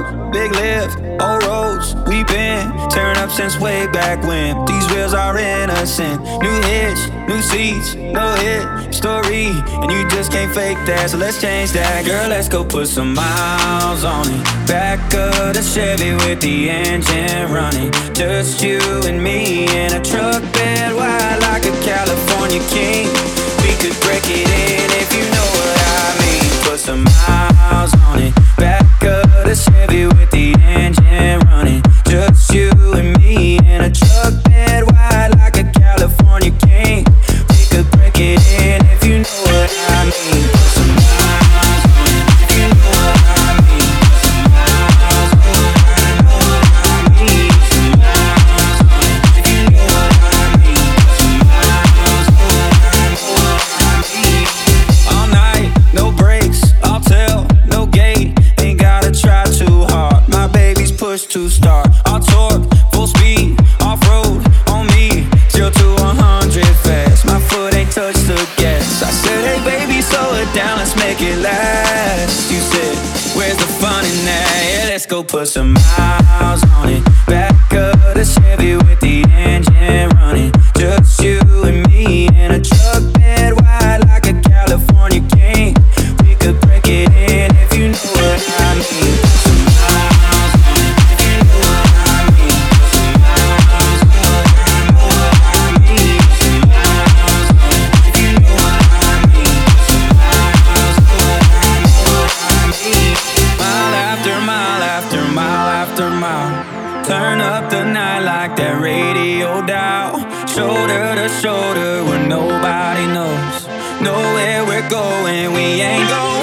big lift, old roads. We been tearing up since way back when. These wheels are innocent. New hitch, new seats, no hit story, and you just can't fake that. So let's change that, girl. Let's go put some miles on it. Back of the Chevy with the engine running. Just you and me in a truck bed wide like a California king. We could break it in if you know what I mean. Put some miles on it. Back of the Chevy with the engine running. Just you and me in a truck bed wide like a California king. We could break it in if you know what I mean. Put some miles on it if you know what I mean. Put some miles on it, I know what I mean. Put some miles on it if you know what I mean. Put some miles on it, I know what I mean. All night, no breaks, I'll tell, no gate. Ain't gotta try too hard, my baby's push to start. I'll torque, full speed, off-road, on me, 0 to 100 fast. My foot ain't touched the gas. I said, hey baby, slow it down, let's make it last. You said, where's the fun in that? Yeah, let's go put some miles on it. Back of the Chevy with the engine running. Just you and me in a truck bed wide like a California king. We could break it in if you know what I mean. Put some miles on it if you know what I mean. Put some miles on it, I know what I mean. Put some miles on it if you know what I mean. Put some miles on it, I know what I mean. Mile after mile after mile after mile. Turn up the night like that radio dial. Shoulder to shoulder where nobody knows. Know where we're going, we ain't going